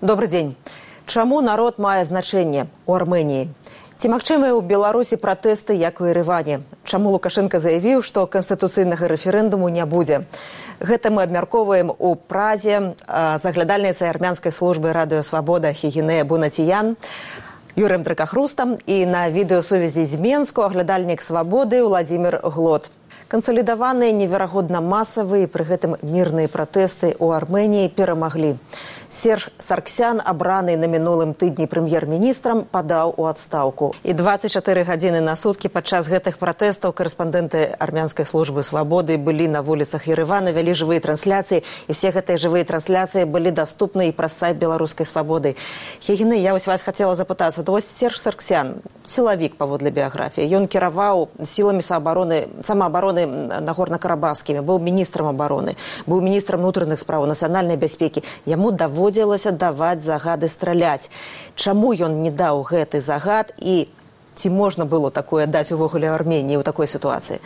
Добрый день. Чаму народ мае значэнне у Армении? Ці магчымыя ў Беларусі пратэсты, як у Ереване? Чаму Лукашенко заявіў, што канстытуцыйнага рэферэндуму не будзе? Гэта мы абмяркоўваем у Празе з аглядальніцай армянскай службы Радыё Свабода Хігінея Бунациян, Юрыем Дракахрустам і на відэасувязі з Менску аглядальнік Свабоды Владимир Глот. Кансалідаваныя неверагодна масавыя, пры гэтым мірныя пратэсты ў Арменіі перамаглі. Серж Сарксян, абраны на мінулым тыдні прэм'ер-міністрам, падаў у адстаўку. І 24 гадзіны на суткі падчас гэтых пратэстаў корэспандэнты армянскай службы Свабоды былі на вуліцах Еревана, вялі жывыя трансляцыі, і все гэтыя жывыя трансляцыі былі даступны і праз сайт Беларускай Свабоды. Хігіны, я вас хацела запытацца. Вось Серж Сарксян, сілавік паводле біяграфіі. Ён кіраваў сіламі самаабароны Нагорна-Карабахскімі, быў міністрам абароны, быў міністрам унутраных спраў, нацыянальнай бяспекі. Яму даводзілася даваць загады страляць. Чаму ён не даў гэты загад і ці можна было такое даць увогуле Армении в такой ситуации?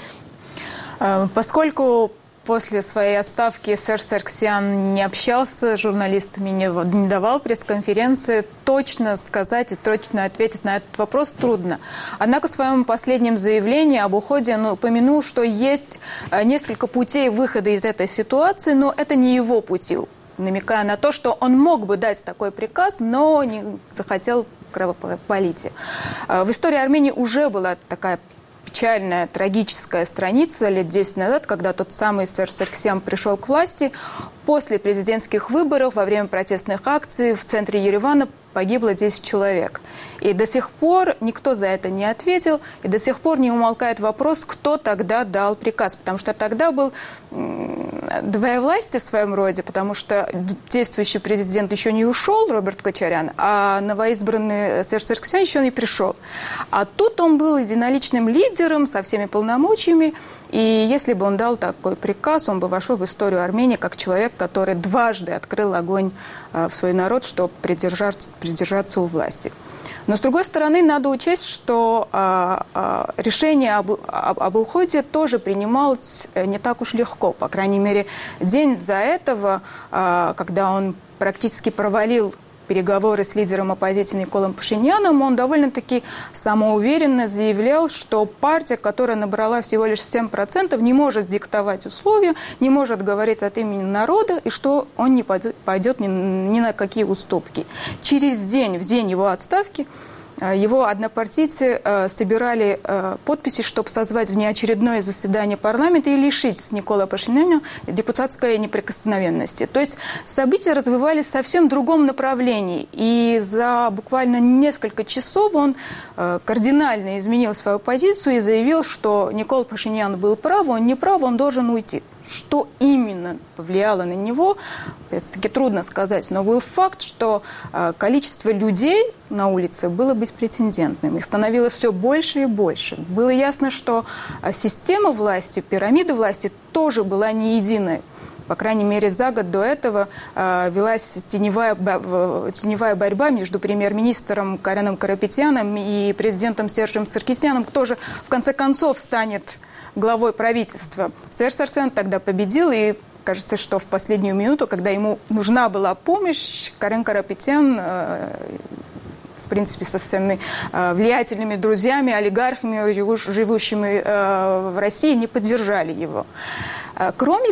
Поскольку после своей отставки Серж Сарксян не общался с журналистами, не давал пресс-конференции, точно сказать и точно ответить на этот вопрос трудно. Однако в своем последнем заявлении об уходе он упомянул, что есть несколько путей выхода из этой ситуации, но это не его пути, намекая на то, что он мог бы дать такой приказ, но не захотел кровопролития. В истории Армении уже была такая печальная, трагическая страница лет 10 назад, когда тот самый Серж Сарксян пришел к власти. После президентских выборов, во время протестных акций в центре Еревана погибло 10 человек. И до сих пор никто за это не ответил, и до сих пор не умолкает вопрос, кто тогда дал приказ. Потому что тогда был двоевластие в своем роде, потому что действующий президент еще не ушел, Роберт Кочарян, а новоизбранный Серж Сарксян еще не пришел. А тут он был единоличным лидером со всеми полномочиями, и если бы он дал такой приказ, он бы вошел в историю Армении как человек, который дважды открыл огонь в свой народ, чтобы придержаться у власти. Но, с другой стороны, надо учесть, что решение об уходе тоже принималось не так уж легко. По крайней мере, день до этого, когда он практически провалил переговоры с лидером оппозиции Николом Пашиняном, он довольно-таки самоуверенно заявлял, что партия, которая набрала всего лишь 7%, не может диктовать условия, не может говорить от имени народа, и что он не пойдет ни на какие уступки. Через день, в день его отставки, его однопартийцы собирали подписи, чтобы созвать внеочередное заседание парламента и лишить Никола Пашиняна депутатской неприкосновенности. То есть события развивались в совсем другом направлении. И за буквально несколько часов он кардинально изменил свою позицию и заявил, что Никола Пашинян был прав, он не прав, он должен уйти. Что именно повлияло на него, это-таки трудно сказать, но был факт, что количество людей на улице было беспрецедентным. Их становилось все больше и больше. Было ясно, что система власти, пирамида власти тоже была не единой. По крайней мере, за год до этого велась теневая борьба между премьер-министром Кареном Карапетяном и президентом Сержем Саркисяном, кто же в конце концов станет главой правительства. Серж Сарксян тогда победил, и кажется, что в последнюю минуту, когда ему нужна была помощь, Карен Карапетян, в принципе, со своими влиятельными друзьями, олигархами, живущими в России, не поддержали его. Кроме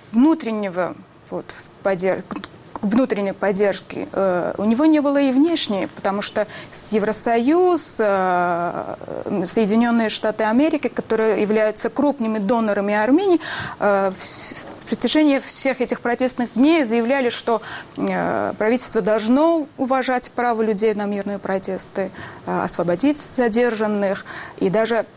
внутренней поддержки, у него не было и внешней, потому что Евросоюз, Соединенные Штаты Америки, которые являются крупными донорами Армении, в протяжении всех этих протестных дней заявляли, что правительство должно уважать право людей на мирные протесты, освободить задержанных, и даже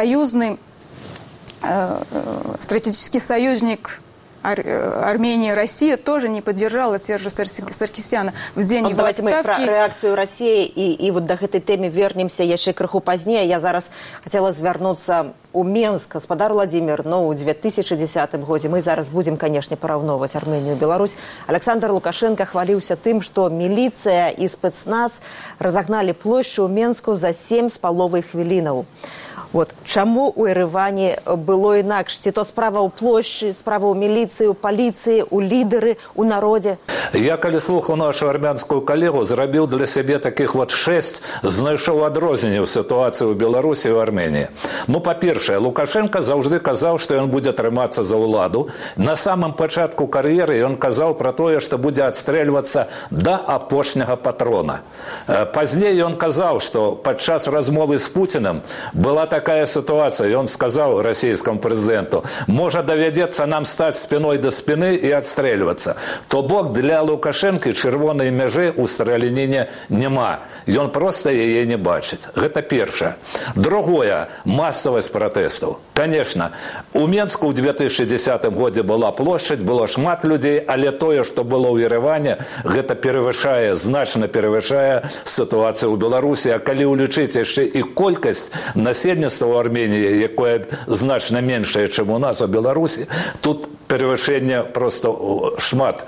стратегический союзник Армения и Россия тоже не поддержала Сержа Саркисяна в день его отставки. Давайте мы про реакцию России и вот до этой темы вернемся еще крыху позднее. Я зараз хотела звярнуцца у Менск. Гаспадар Владимир, но у 2010 годзе мы зараз будем, конечно, параўноўваць Армению и Беларусь. Александр Лукашенко хваліўся тым, что милиция и спецназ разогнали площадь у Менску за 7,5 хвілінаў. Вот чаму у Ереване было інакш? Ці то справа ў плошчы, справа ў міліцыі, у паліцыі, у лідары, у народе? Я, калі слухаў нашу армянскую калегу, зрабіў для сябе таких вот 6, знайшоў адрозненняў сітуацыі ў Беларусі і ў Арменіі. Ну, па-першае, Лукашенко заўжды казаў, што ён будзе трымацца за ўладу. На самым пачатку кар'еры ён казаў пра тое, што будзе адстрэльвацца да апошняга патрона. Пазней ён казаў, што падчас размовы з Пуціным была такая ситуация, и он сказал российскому президенту, может доведется нам стать спиной до спины и отстреливаться. То бок для Лукашенко червоной межи у стралянине нема. И он просто ее не бачит. Это первое. Другое, массовость протестов. Конечно, у Менску в 2010 году была площадь, было шмат людей, але тое, что было у Ереване, это перевышае, значно перевышае ситуацию у Беларуси. А коли улічыць яшчэ и колькость насельніцтва у Армении, якое значно меньшее, чем у нас у Беларуси, тут перевышение просто шмат.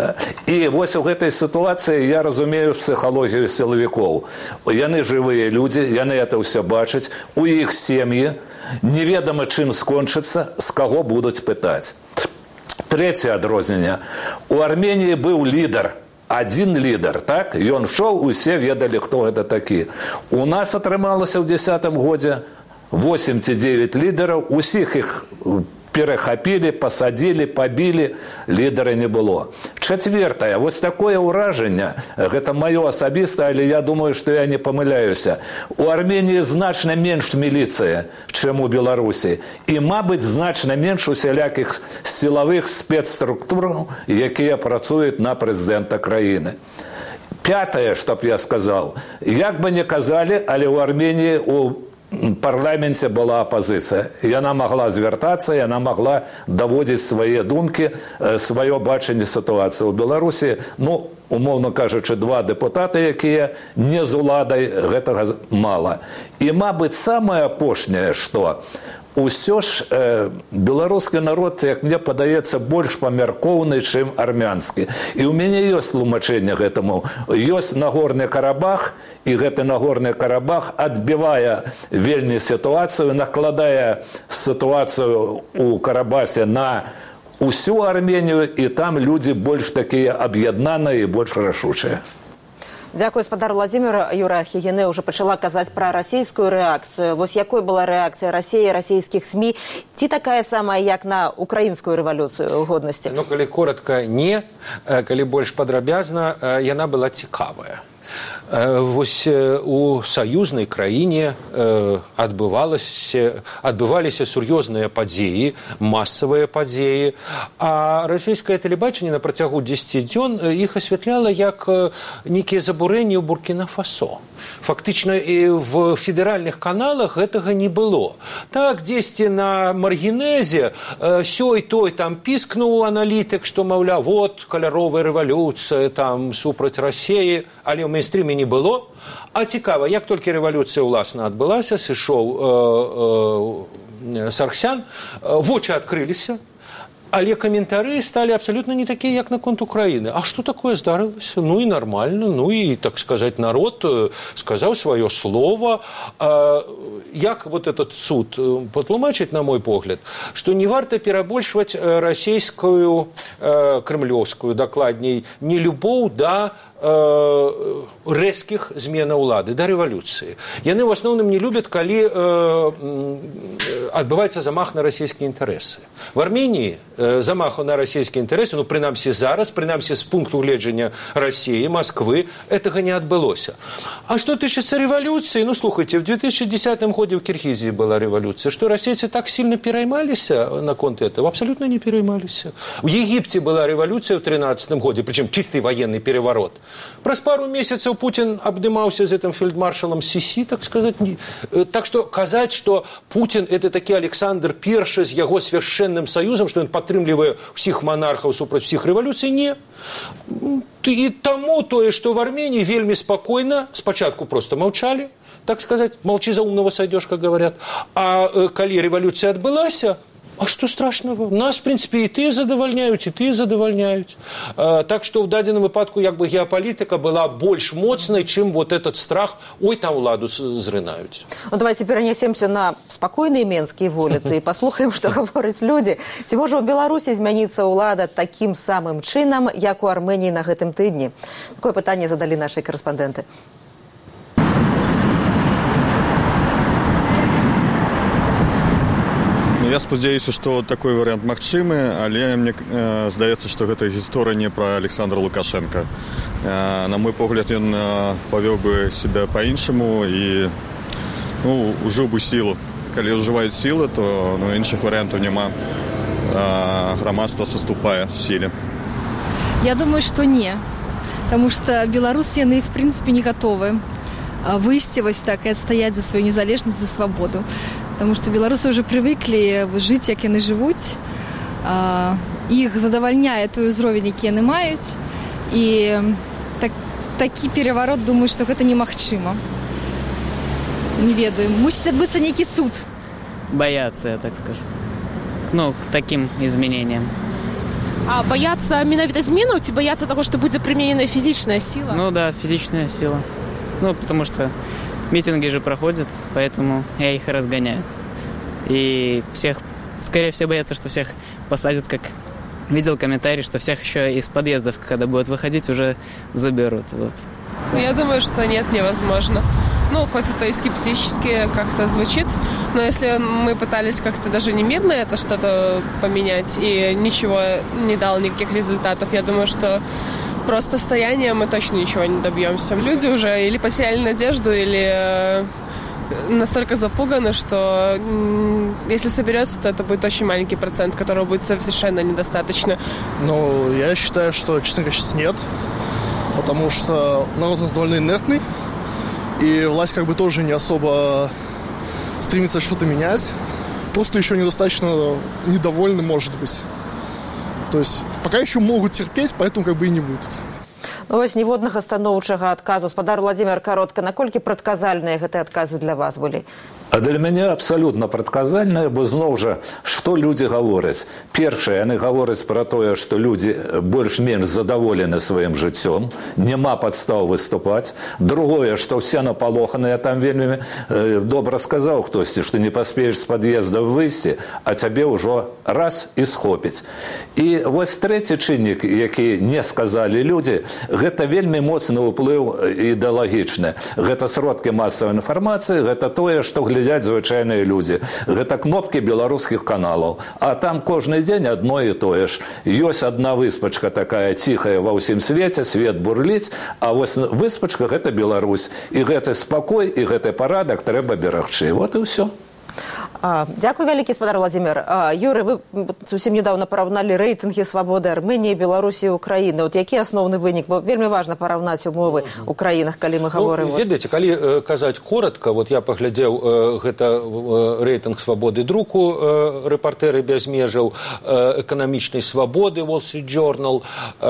И вот в этой ситуации я разумею психологию силовиков. Яны живые люди, яны это все бачать, у их семьи, неведомо чым скончится, с кого будут пытать. Третье адрозненне. У Армении был лидер. Один лидер, так? И он шел, усе ведали, кто это такие. У нас атрымалася в 2010 году 8-9 лидеров, усіх их перехапили, посадили, побили, лидера не было. Четвертое, вот такое уражение, это мое особистое, але я думаю, что я не помыляюсь. У Армении значно меньше милиции, чем у Беларуси. И, мабуть, значно меньше усяляких силовых спецструктур, які працуют на президента країни. Пятое, чтоб я сказал, як бы ни казали, але у Армении у парламенте была оппозиция. И она могла звертаться, и она могла доводить свои думки, свое бачение ситуации. У Беларуси, ну, умовно кажучи, 2 депутаты, якія не з уладай, гэтага мало. И, мабуть, самое апошняе, что усё ж беларускі народ, як мне падаецца, больш памяркоўны, чым армянскі. І ў мяне ёсць тлумачэнне гэтаму. Ёсць Нагорны Карабах, і гэты Нагорны Карабах адбівае вельмі сітуацыю, накладае сітуацыю у Карабасе на усю Арменію, і там людзі больш такія аб'яднаныя і больш рашучыя. Дякую, спадар Владимир. Юра Хігіне уже почала казаць пра расійскую рэакцыю. Вось якой была рэакцыя Расіі, расійскіх СМІ? Ці такая самая, як на украінскую рэвалюцыю годнасці? Ну, калі коротка, не. Калі больш падрабязна, яна была цікавая. Вось у саюзнай краіне адбываліся сур'ёзныя падзеі, масавыя падзеі, а расійскае тэлебачанне на працягу 10 дзён іх асвятляла як нейкія забурэнні ў Буркіна-Фасо. Фактычна і в федэральных каналах гэтага не было. Так, дзесьці на маргінезе сёй той там піскнуў аналітык, што, маўляў, вот каляровая рэвалюцыя там супраць Расіі, але ў мейнстріме не было. А цікава, як толькі рэвалюцыя ўласна адбылася, сышоў Саргсян, вочы адкрыліся, але каментары сталі абсалютна не такія, як наконт Украіны. А што такое здарылася? Ну і нармальна, ну і, так сказаць, народ сказаў сваё слово. Як вот этот суд патлумачыць, на мой погляд, што не варта перабольшваць расійскую, крэмлёўскую, дакладней, нелюбоў да рэзкіх зменаў улады, да рэвалюцыі. Яны ў асноўным не любяць, калі адбываецца замах на расійскія інтарэсы. В Арменіі замаху на расійскія інтарэсы, ну, прынамсі зараз, прынамсі з пункту гледжання Расіі, Масквы, гэтага не адбылося. А што тычыцца рэвалюцыі, ну, слухайце, в 2010 годзе в Киргизии была рэвалюцыя. Што расейцы так сильно пераймаліся наконт этого? Абсолютно не пераймаліся. В Египте была рэвалюцыя в 2013 годзе, причем чистый военный переворот. Праз пару месяцаў Путин абдымаўся з этим фельдмаршалом Сиси, так сказать. Так что казаць, что Путин это такі Александр I з яго свяшчэнным саюзам, что ён падтрымлівае ўсіх монархаў супраць усіх рэвалюцый, не. И тому тое, что в Армении вельмі спокойно, спачатку просто молчали, так сказать, молчи за умного сойдешь, как говорят. А калі рэвалюцыя адбылася, А что страшного? Нас, в принципе, и тыя задавальняюць, і тыя задавальняюць. Так что в дадзеным выпадку як бы геапалітыка была больш моцнай, чым вот этот страх, ой, там уладу зрынаюць. Ну, давайте перенесемся на спокойные менские вулицы и послухаем, что говорят люди. Ці можа у Беларусі змяніцца ўлада таким самым чынам, як у Армении на гэтым тыдні? Такое пытанне задали наши корреспонденты. Я спадзяюся, што такой варыянт магчымы, але мне здаецца, што гэта гісторыя не пра Александра Лукашенка. На мой погляд, ён павёў бы себя па-іншаму і ужыў бы сілу. Калі ўжываюць сілы, то іншых варыянтаў няма. Грамадства саступае сіле. Я думаю, что не. Потому что белорусы, яны, в принципе, не готовы выйсці вось так и отстоять за свою незалежность, за свободу. Потому что белорусы уже привыкли жить, як яны живуць. Их задавальняе той узровень, які яны маюць. И такі переворот, думаю, что гэта немагчыма. Не ведаю. Мусіць адбыцца нейкі цуд. Боятся, я так скажу. К таким изменениям. А боятся менавіта змену, ці боятся того, что будет применена физичная сила? Да, физичная сила. Потому что митинги же проходят, поэтому их и разгоняют. И скорее всего, боятся, что всех посадят, как видел комментарий, что всех еще из подъездов, когда будут выходить, уже заберут. Вот. Я думаю, что нет, невозможно. Хоть это и скептически как-то звучит, но если мы пытались как-то даже не мирно это что-то поменять и ничего не дало никаких результатов, я думаю, что просто стоянием мы точно ничего не добьемся. Люди уже или потеряли надежду, или настолько запуганы, что если соберется, то это будет очень маленький процент, которого будет совершенно недостаточно. Я считаю, что, честно говоря, сейчас нет, потому что народ у нас довольно инертный, и власть как бы тоже не особо стремится что-то менять. Просто еще недостаточно недовольны, может быть. То есть пока еще могут терпеть, поэтому как бы и не выйдут. Вось ніводнага станоўчага адказу. Спадар Владимир, каротка, наколькі прадказальныя гэтыя адказы для вас былі? А для мяне абсалютна прадказальныя, бо зноў жа, што людзі гавораць? Першае, яны гавораць пра тое, што людзі больш-менш задаволены сваім жыццём, няма падстаў выступаць. Другое, што ўсе напалоханыя, там вельмі добра сказаў хтосьці, што не паспееш з пад'езда выйсці, а цябе ўжо раз і схопіць. І вось трэці чыннік, які не сказалі людзі, гэта вельмі моцны ўплыў ідэалагічны. Гэта сродкі масавай інфармацыі, гэта тое, што глядзяць звычайныя людзі. Гэта кнопкі беларускіх каналаў. А там кожны дзень адно і тое ж. Ёсць адна выспачка такая ціхая ва ўсім свеце, свет бурліць, а вось выспачка – гэта Беларусь. І гэты спакой, і гэты парадак трэба берагчы. Вот і ўсё. Дякую вялікі, спадар Владимир. Юрый, вы зусім недавно параўналі рэйтынгі свабоды Арменіі, Беларусі і Украіны. Вот які асноўны вынік? Бо вельмі важна параўнаць умовы ў краінах, калі мы гаворым. Ведаеце, калі казаць коротка, вот я паглядзеў гэта рэйтынг свабоды друку рэпартэры без межаў, эканамічнай свабоды Wall Street Journal,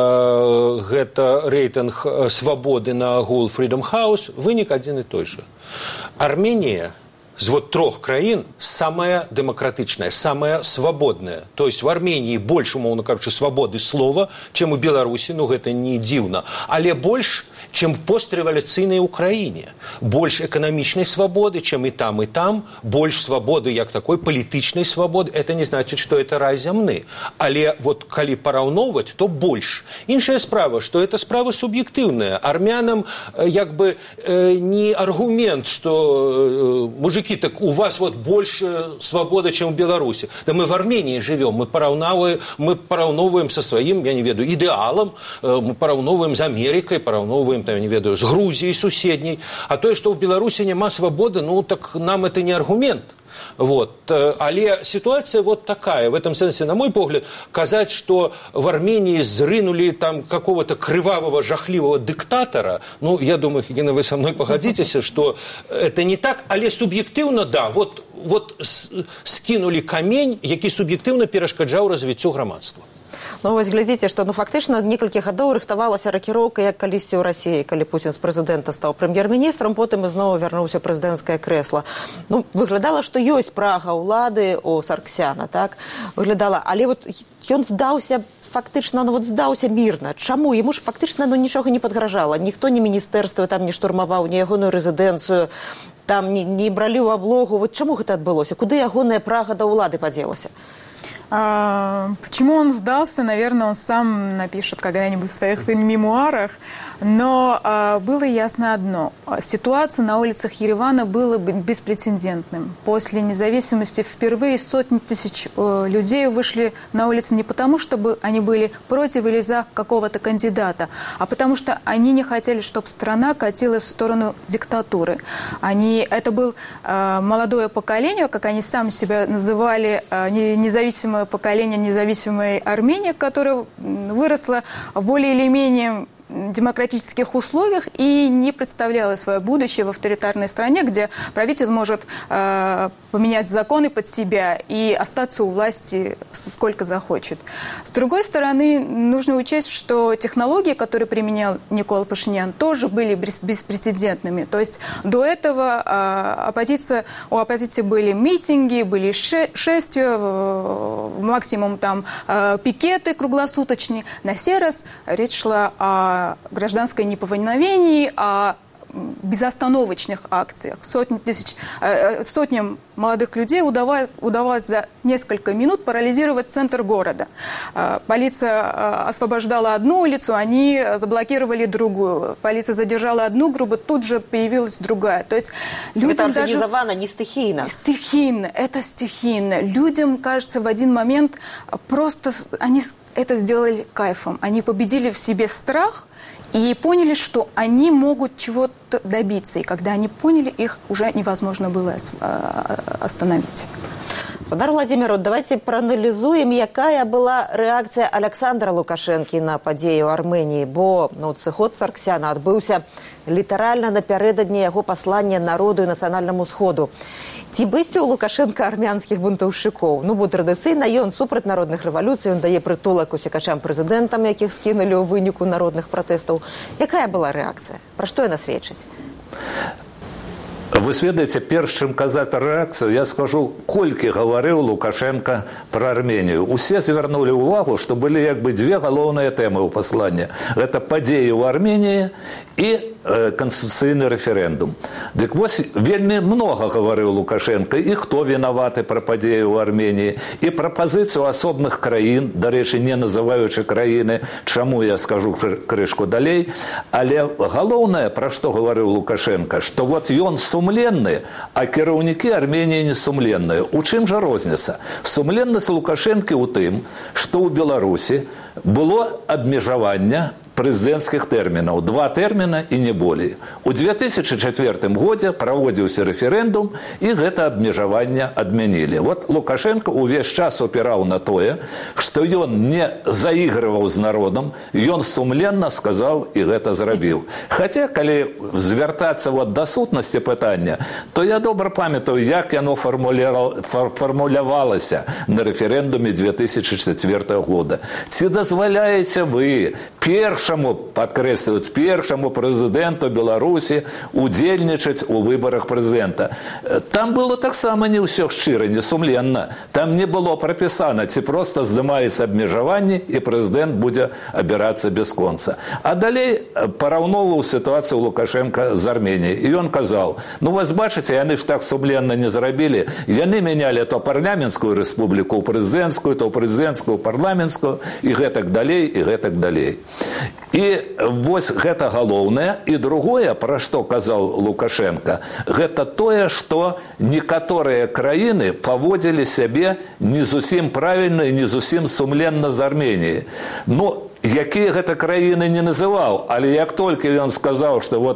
гэта рэйтынг свабоды на агул Freedom House, вынік адзін і той же. Арменія з вот трех краін самая демократичная, самая свободная. То есть в Армении больше, умовно кажучи, свободы слова, чем у Беларуси, ну это не дивно, але больше, чем в постреволюційній Україні. Больше экономичной свободы, чем и там, больше свободы, як такой політичной свободы. Это не значит, что это рай зямны. Але вот коли пораўноўваць, то больше. Іншая справа, что это справа субъективная. Армянам як бы не аргумент, что мужики, так у вас вот больше свободы, чем в Беларуси. Да мы в Армении живем, мы пораўноўваем со своим, я не ведаю, идеалом, мы пораўноўваем с Америкой, пораўноўваем, там, я не ведаю, с Грузией соседней. А то, что в Беларуси нема свободы, ну так нам это не аргумент. Вот. Але ситуация вот такая. В этом смысле, на мой погляд, казать, что в Армении зрынули там какого-то кровавого, жахливого диктатора, ну, я думаю, Евгения, вы со мной погодитесь, что это не так, але субъективно, да, вот скинули камень, який субъективно перешкоджав развитию громадства. Ну вось глядзіце, што фактычна некалькі гадоў рыхтавалася ракіроўка, як калісьці ў Расіі, калі Пуцін з прэзідэнта стаў прэм'ер-міністрам, потым зноў вярнуўся прэзідэнцкае крэсла. Выглядала, што ёсць прага ўлады у Сарксяна, так? Выглядала, але ён здаўся фактычна, здаўся мірна. Чаму? Яму ж фактычна нічога не падгражала. Ніхто ні міністэрства там не штурмаваў, ні ягоную рэзідэнцыю, там не бралі ў аблогу. Чаму гэта адбылося? Куды ягоная прага да ўлады падзелася? Почему он сдался, наверное, он сам напишет когда-нибудь в своих мемуарах. Но было ясно одно. Ситуация на улицах Еревана была беспрецедентным. После независимости впервые сотни тысяч людей вышли на улицы не потому, чтобы они были против или за какого-то кандидата, а потому что они не хотели, чтобы страна катилась в сторону диктатуры. Это было молодое поколение, как они сами себя называли, независимое поколение независимой Армении, которое выросло в более или менее демократических условиях и не представляла свое будущее в авторитарной стране, где правительство может поменять законы под себя и остаться у власти сколько захочет. С другой стороны, нужно учесть, что технологии, которые применял Никола Пашинян, тоже были беспрецедентными. То есть до этого у оппозиции были митинги, были шествия, максимум там пикеты круглосуточные. На сей раз речь шла о гражданское неповиновение, о безостановочных акциях. Сотням молодых людей удавалось за несколько минут парализировать центр города. Полиция освобождала одну улицу, они заблокировали другую. Полиция задержала одну группу, тут же появилась другая. То есть людям это организовано не стихийно. Стихийно, это стихийно. Людям, кажется, в один момент просто они это сделали кайфом. Они победили в себе страх и поняли, что они могут чего-то добиться. И когда они поняли, их уже невозможно было остановить. Гаспадар Владимир, давайте проаналізуем, якая была рэакцыя Александра Лукашэнкі на падзеі ў Арменіі, бо сыход Сарксяна адбыўся літаральна напярэдадні яго паслання народу і нацыянальнаму сходу. Ці быць у Лукашэнка армянскіх бунтаўшчыкоў? Бо традыцыйна ён супраць народных рэвалюцый, ён дае прытулак уцекачам-прэзідэнтам, якіх скінулі ў выніку народных пратэстаў. Якая была рэакцыя? Пра што яна сведчыць? Вы ведаеце, перш чым казаць рэакцыю, я скажу, колькі гаварыў Лукашенко пра Арменію. Усе звярнулі ўвагу, што былі як бы две галоўныя тэмы ў пасланні. Гэта падзеі ў Арменіі і конституцыйны рэферэндум. Дык вось вельмі многа гаварыў Лукашенко, і хто вінаваты пра падзеі ў Арменіі, і пра пазіцыю асобных краін, дарэчы, не называючы краіны, чаму я скажу крышку далей, але галоўнае, пра што гаварыў Лукашенко, што вот ён сумленны, а кіраўнікі Арменіі не сумленныя. У чым жа розніца? Сумленнасць Лукашэнкі ў тым, што ў Беларусі было абмежаванне прэзідэнцкіх тэрмінаў. 2 тэрміна і не болей. У 2004 годзе праводзіўся рэферэндум, і гэта абмежаванне адмянілі. Вот Лукашенко ўвесь час упіраў на тое, што ён не заігрываў з народам, ён сумленна сказаў і гэта зрабіў. Хаця, калі звяртацца да сутнасці пытання, то я добра памятаю, як яно фармулявалася на рэферэндуме 2004 года. Ці дазваляеце вы падкрэсліваюць першаму прэзідэнту Беларусі удзельнічаць у выбарах прэзідэнта. Там было таксама не ўсё шчыра, не сумленна. Там не было прапісана, ці проста здымаецца абмежаванне і прэзідэнт будзе абірацца без конца. А далей параўноўваў сітуацыю Лукашенко з Арменіяй. І ён казаў, вас бачыце, яны ж так сумленна не зрабілі. Яны мянялі то парламенцкую рэспубліку ў прэзідэнцкую, то парламенцкую парламенцкую, і гэтак далей, і гэтак далей. І вось гэта галоўнае. І другое, пра што казаў Лукашенко, гэта тое, што некаторыя краіны паводзілі сябе не зусім правільна і не зусім сумленна з Арменіяй. Якія гэта краіны не называў, але як толькі ён сказаў, што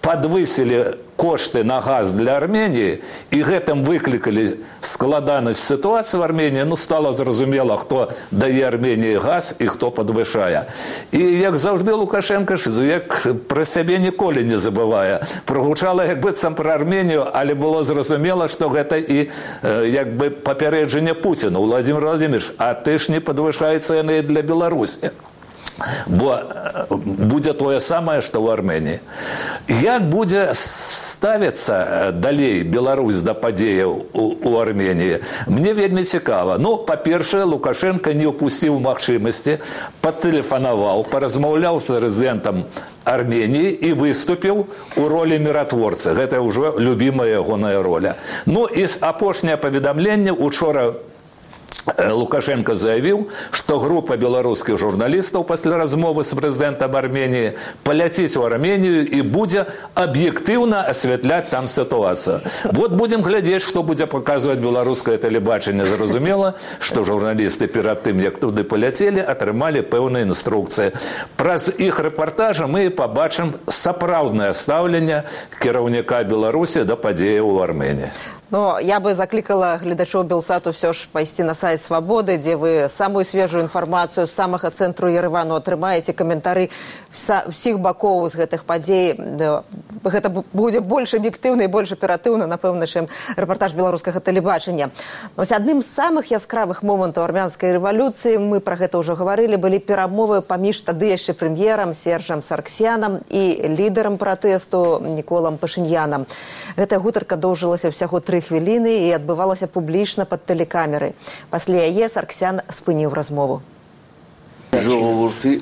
подвысили кошты на газ для Армении и гэтым выкликали складанность ситуации в Армении, ну, стало зразумела, хто дае Армении газ и хто подвышае. И, як завжди, Лукашенко, як про себе ніколи не забывае, прогучала, як быццам про Армению, але было зразумела, что гэта и, як бы, попереджение Путину. Владимир Владимирович, а ты ж не подвышай цены для Беларуси. Бо будзе тое самае, што ў Арменіі. Як будзе ставіцца далей Беларусь да падзеяў у Арменіі, мне вельмі цікава. Ну, па-першае, Лукашенко не ўпусціў магчымасці, патэлефанаваў, паразмаўляў з прэзідэнтам Армении и выступил у роли миротворца. Это уже любимая ягоная роля. Ну и апошняе паведамленне учора Лукашенко заявил, что группа белорусских журналистов после размовы с президентом Армении полетит в Армению и будет объективно осветлять там ситуацию. Вот будем глядеть, что будет показывать белорусское телебачение. Зразумела, что журналисты перед тем, как туда полетели, отрымали певные инструкции. Про их репортажи мы побачим сапраўднае стаўленне кіраўніка Беларуси до падзеяў у Армении. Но я бы закликала глядачоў Белсату все ж пайсці на сайт «Свободы», где вы самую свежую информацию з самага цэнтру Еревану атрымаеце, каментары всіх бакоў з гэтых падзей. Гэта будзе больш аб'ектыўна і больш аператыўна, напэўна, чым рэпартаж беларускага тэлебачання. Адным з самых яскравых момантаў армянскай рэвалюцыі, мы пра гэта ўжо гаварылі, былі перамовы паміж тады яшчэ прэм'ерам Сержам Сарксянам і лідарам пратэсту Ніколам Пашынянам. Гэтая гутарка доўжылася ўсяго 3 хвіліны і адбывалася публічна пад тэлекамерай. Пасля яе Сарксян спыніў размову. Ժողովրդի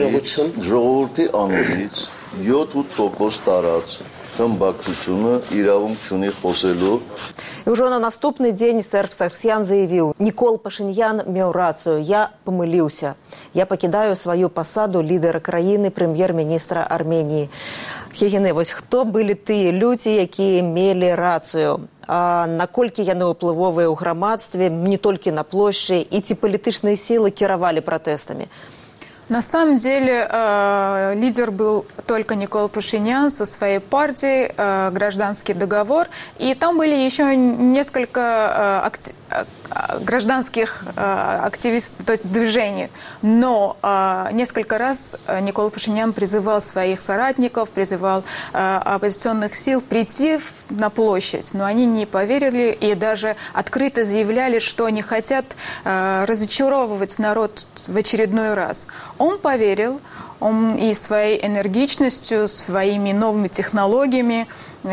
անունից 7% տարած խմբակցությունը իրավունք չունի խոսելու. И уже на наступный день Серж Сарксян заявил: «Никол Пашинян меў рацию, я помылился. Я покидаю свою посаду лидера краины, премьер-министра Армении». Хегене, вось хто былі тыя людзі, якія мелі рацыю? А наколькі яны ўплывовыя ў грамадстве, не толькі на плошчы, і ці палітычныя сілы кіравалі пратэстамі? На самом деле лидер был только Никол Пашинян со своей партией, гражданский договор, и там были еще несколько гражданских активистов, то есть движений. Но несколько раз Никол Пашинян призывал своих соратников, призывал оппозиционных сил прийти на площадь, но они не поверили и даже открыто заявляли, что они хотят разочаровывать народ в очередной раз. Он поверил, он и своей энергичностью, своими новыми технологиями,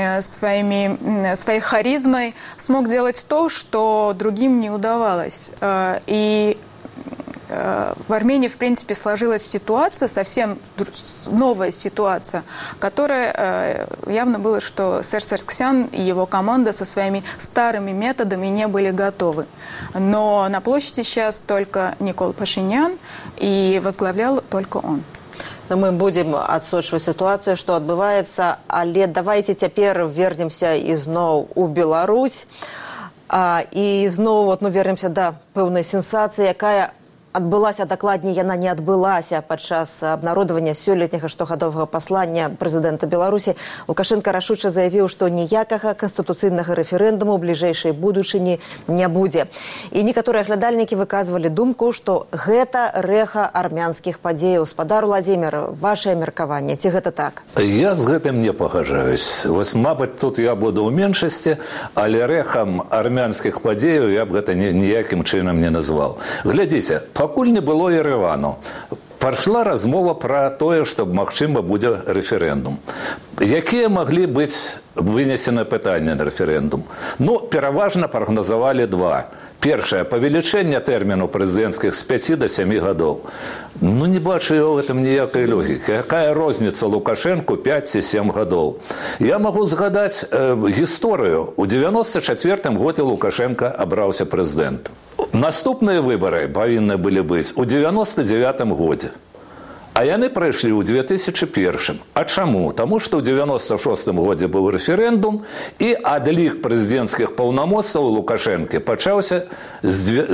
своей харизмой смог сделать то, что другим не удавалось. И в Армении, в принципе, сложилась ситуация, совсем новая ситуация, которая явно было, что Серж Сарксян и его команда со своими старыми методами не были готовы. Но на площади сейчас только Никол Пашинян, и возглавлял только он. Но мы будем адсочваць ситуацию, что отбывается, але давайте теперь вернемся изноў у Беларусь. И снова вернемся до пэўнай сенсацыі, якая адбылася, дакладней, яна не адбылася падчас абнародавання сёлетняга штогадовага паслання прэзідэнта Беларусі. Лукашенко рашуча заявіў, што ніякага канстытуцыйнага рэферэндуму ў бліжэйшай будучыні не будзе. І некаторыя глядальнікі выказвалі думку, што гэта рэха армянскіх падзеяў. Спадар Владимир, ваше меркаванне, ці гэта так? Я з гэтым не пагаджаюсь. Вось, мабыць, тут я буду ў меншасці, але рэхам армянскіх падзеяў я б гэта ніякім чынам не назваў. Глядзіце, пакуль не было Еревану, пайшла размова пра тое, што магчыма будзе рэферэндум. Якія маглі быць вынесены пытанні на рэферэндум? Ну, пераважна прагназавалі два. Першае, павелічэнне тэрміну прэзідэнцкіх з 5 до 7 гадоў. Ну, не бачу я ў гэтым ніякай логікі. Якая розніца Лукашэнку 5 ці 7 гадоў? Я магу згадаць гісторыю. У 94-м годзе Лукашенко абраўся прэзідэнтам. Наступныя выбары павінны былі быць у 99-м годзе. А яны прайшлі ў 2001. А чаму? Таму што ў 96 годзе быў рэферэндум, і адлік прэзідэнцкіх паўнамоцтваў Лукашэнкі пачаўся з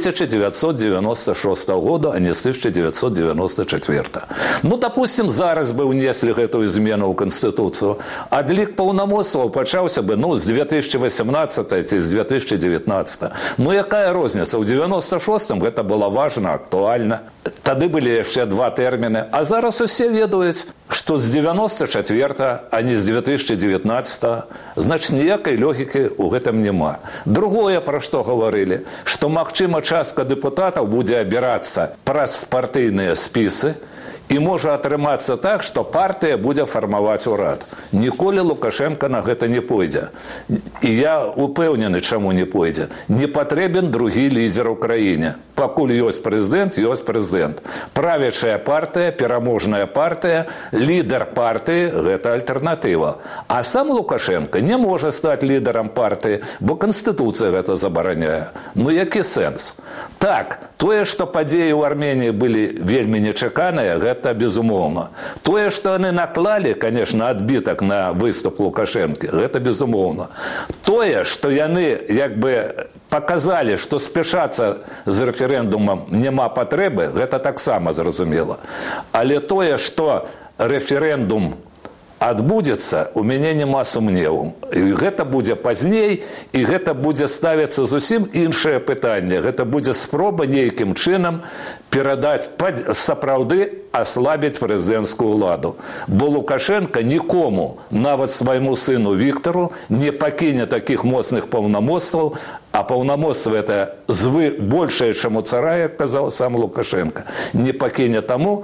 1996 года, а не з 1994. Ну, допустим, зараз бы внесли гэтую змену ў Канстытуцыю. Адлік паўнамоцтваў пачаўся бы, з 2018 ці з 2019. Ну, якая розніца? У 96-м гэта было важна, актуальна. Тады былі яшчэ 2 тэрміны. А зараз усе ведаюць, што з 94-го, а не з 2019-го. Значит, ніякай логікі ў гэтым няма. Другое, пра што гаварылі, што, магчыма, частка дэпутатаў будзе абірацца праз партыйныя спісы, і можа атрымацца так, што партыя будзе фармаваць урад. Ніколі Лукашенко на гэта не пойдзе. І я упэўнены, чаму не пойдзе. Не патрэбен другі лідер у краіне. Пакуль ёсць прэзідэнт, ёсць прэзідэнт. Правячая партыя, пераможная партыя, лідар партыі – гэта альтэрнатыва. А сам Лукашенко не можа стаць лідарам партыі, бо Канстытуцыя гэта забараняе. Ну, які сэнс? Так, тое, што падзеі ў Арменіі былі вельмі нечаканыя, гэта безумоўна. Тое, што яны наклалі, конечно, адбітак на выступ Лукашэнкі, гэта безумоўна. Тое, што яны, як бы, показалі, што спяшацца з рэферэндумам няма патрэбы, гэта таксама зразумела. Але тое, што рэферэндум адбудзецца, у мяне няма сумневу. І гэта будзе пазней, і гэта будзе ставіцца зусім іншае пытанне. Гэта будзе спроба нейкім чынам перадаць, сапраўды аслабіць прэзідэнцкую ўладу. Бо Лукашенко нікому, нават свайму сыну Віктору, не пакіне такіх моцных паўнамоцтваў, а паўнамоцтва это большае, чым у цара, як казаў сам Лукашенко. Не пакіне таму,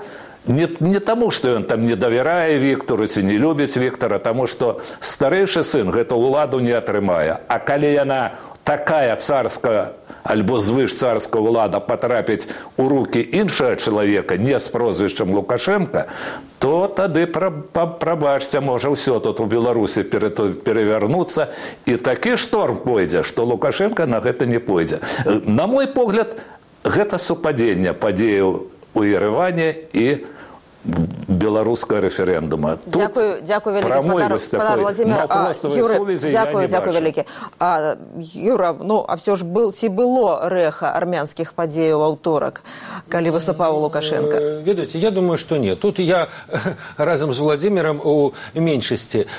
не таму, што ён там не давярае Віктору ці не любіць Віктора, таму што старэйшы сын гэту ўладу не атрымае. А калі яна такая царская альбо звыш царская ўлада патрапіць у рукі іншага чалавека, не з прозвішчам Лукашенка, то тады, прабачце, можа ўсё тут у Беларусі перавярнуцца, і такі шторм пойдзе, што Лукашенко на гэта не пойдзе. На мой погляд, гэта супадзенне падзеяў у Ерэване і беларускага рэферэндума. Дякую вялікі, спадар Владзімір. Дякую вялікі. Юра, а все ж ці было рэха армянскіх падзеяў аўторак, калі выступаў Лукашенко? Ведаеце, я думаю, што не. Тут я разам з Владзімірам у меншасці.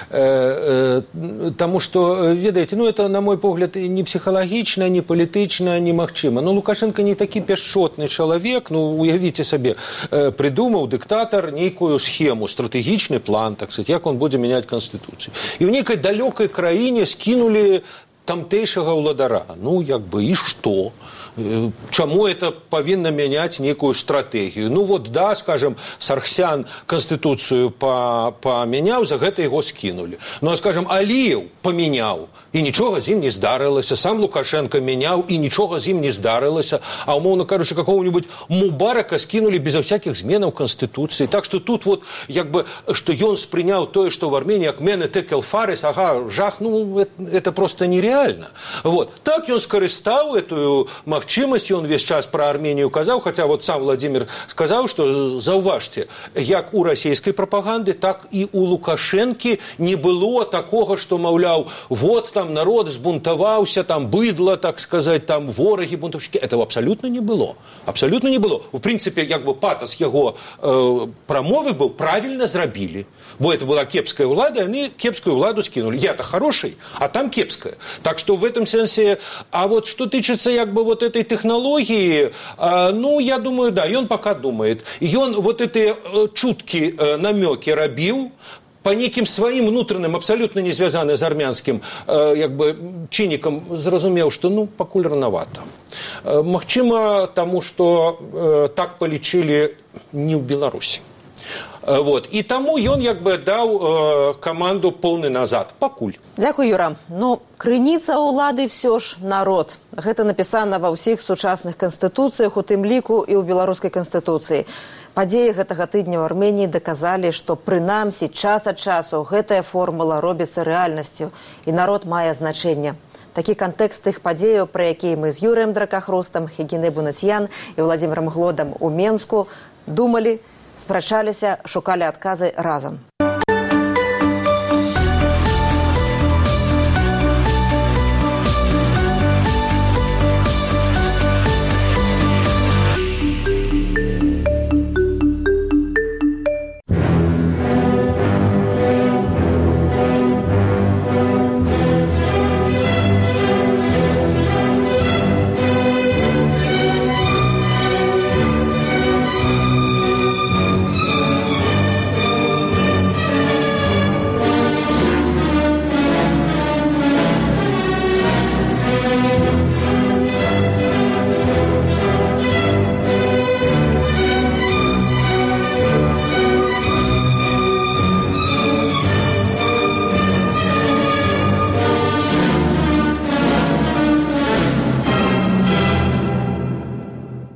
Таму што, ведаеце, это, на мой погляд, не псіхалагічна, не палітычна, немагчыма. Лукашенко не такі пяшчотны чалавек, уявіце сабе, прыдумаў дыктатар нейкую схему, стратэгічны план, так сказать, як он будзе мяняць Канстытуцыю. І ў нейкай далёкай краіне скінулі тамтэйшага ўладара. Як бы, і што? Чаму это павінна мяняць нейкую стратэгію? Скажем, Саргсян Канстытуцыю памяняў, за гэта яго скінулі. Скажем, Аліеў памяняў, і нічога з ім не здарылася. Сам Лукашенко мяняў, і нічога з ім не здарылася. А, умоўна кажучы, какого-нибудь Мубарака скінулі безо всякіх зменаў Канстытуцыі. Так што тут як бы, што ён спрыняў тое, што в Армении акмены текел фарес, жах, это просто нереально. Так ён скарыстаў эту магчымасць, ён весь час пра Арменію казаў, хаця сам Владзімір сказаў, што заўважце, як у расійскай прапаганды, так і у Лукашэнкі не было такога, што, маўляў, там народ збунтаваўся, там быдла, так сказать, там ворагі, бунтаўшчыкі. Этого абсолютно не было. Абсолютно не было. У прынцыпе, як бы патас яго прамовы быў, правільна зрабілі. Бо это была кепская ўлада, яны кепскую ўладу скінулі. Я-то хороший, а там кепская. Так что в этом сенсе, что тычыцца як бы этой технологии, я думаю, да, ён пока думает. Ён эти чуткі намёкі рабіў, по неким сваім внутренним, абсолютно не звязаны з армянскім чыннікам, зразумеў, што пакуль ранавата. Магчыма, таму што так палічылі не ў Беларусі. І таму ён даў каманду поўны назад. Пакуль. Дзякуй, Юра. Крыніца ўлады ўсё ж народ. Гэта напісана ва ўсіх сучасных канстытуцыях, у тым ліку і ў беларускай канстытуцыі. Падзеі гэтага тыдня ў Арменіі даказалі, што прынамсі час ад часу гэтая формула робіцца рэальнасцю, і народ мае значэнне. Такі кантэкст тых падзеяў, пра якія мы з Юрыем Дракахрустам, Хегіне Бунасьян і Владзімірам Глодам у Менску думалі, Спрачаліся, шукалі адказы разам.